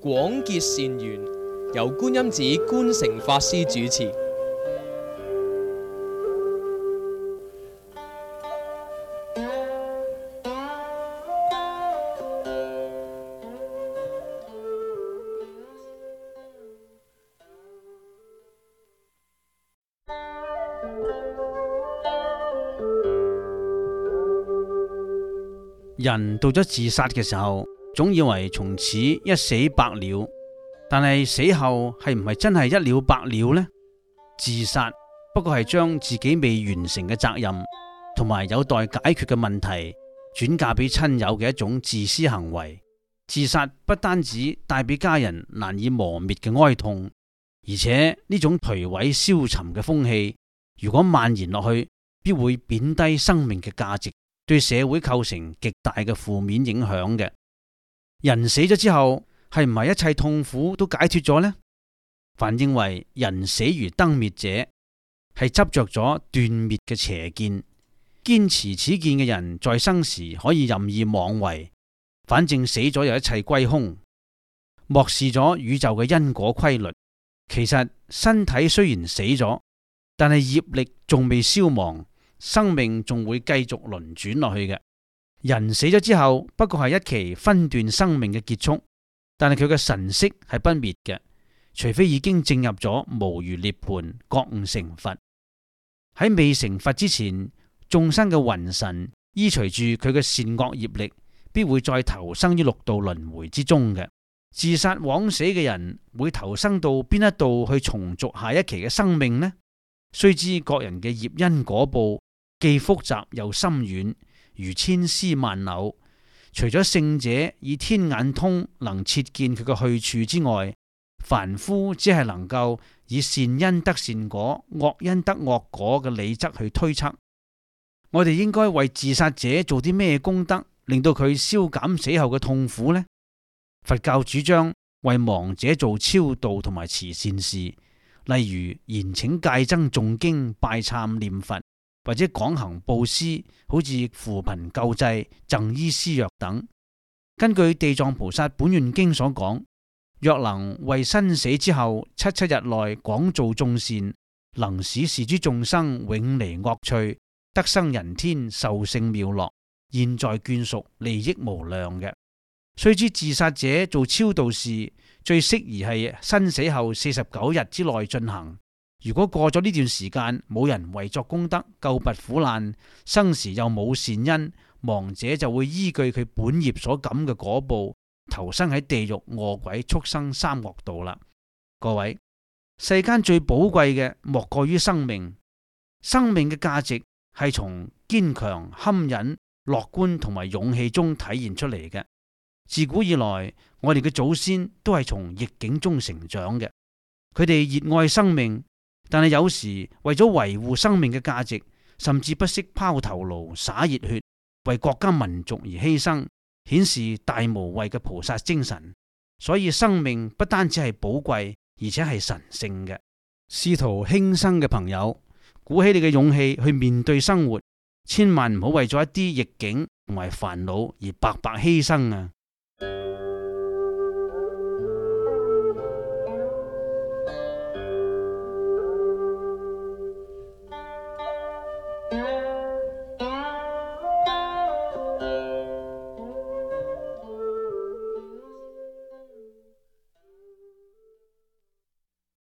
廣結善緣，由觀音寺觀誠法師主持。 人到咗自殺嘅時候，總以為從此一死百了，但係死後係唔係真係一了百了呢？自殺不過係將自己未完成嘅責任同埋有待解決嘅問題轉嫁俾親友嘅一種自私行為。自殺不單止帶俾家人難以磨滅嘅哀痛，而且呢種頹毀消沉嘅風氣，如果蔓延落去，必會貶低生命嘅價值，對社會構成極大嘅負面影響嘅。人死咗之後，係唔係一切痛苦都解脫咗呢？凡認為人死如燈滅者，係執着咗斷滅嘅邪見。堅持此見嘅人，在生時可以任意妄為，反正死咗又一切歸空，漠視咗宇宙嘅因果規律。其實身體雖然死咗，但係業力仲未消亡，生命仲會繼續輪轉落去嘅。人死咗之後，不過係一期分段生命嘅結束，但係佢嘅神識係不滅嘅，除非已經進入咗無餘涅槃，覺悟成佛。喺未成佛之前，眾生嘅魂神依隨住佢嘅善惡業力，必會再投生於六道輪迴之中嘅。自殺枉死嘅人會投生到邊一度去重續下一期嘅生命呢？須知各人嘅業因果報既複雜又深遠，如千絲萬縷。除咗聖者以天眼通能切見佢嘅去處之外，凡夫只係能夠以善因得善果、惡因得惡果嘅理則去推測。我哋應該為自殺者做啲咩功德，令到佢消減死後嘅痛苦呢？佛教主張為亡者做超度同埋慈善事，例如延請戒僧誦經、拜懺念佛，或者廣行布施，好似扶貧救濟、贈醫施藥等。根據地藏菩薩本願經所講，若能為生死之後7日內廣做眾善，能使是諸眾生永離惡趣，得生人天，受勝妙樂，現在眷屬利益無量嘅。須知自殺者做超度事最適宜係生死後49日之內進行。如果過咗呢段時間冇人為作功德救拔苦難，生時又冇善因，亡者就會依據佢本業所感嘅果報，投生喺地獄、餓鬼、畜生三惡道啦。各位，世間最寶貴嘅莫過於生命。生命嘅價值係從堅強、堪忍、樂觀同埋勇氣中體現出嚟嘅。自古以來，我哋嘅祖先都係從逆境中成長嘅。佢哋熱愛生命，但係有時為咗維護生命嘅價值，甚至不惜拋頭顱灑熱血，為國家民族而犧牲，顯示大無畏嘅菩薩精神。所以生命不單止係寶貴，而且係神聖嘅。試圖輕生嘅朋友，鼓起你嘅勇氣去面對生活，千萬唔好為咗一啲逆境同埋煩惱而白白犧牲啊！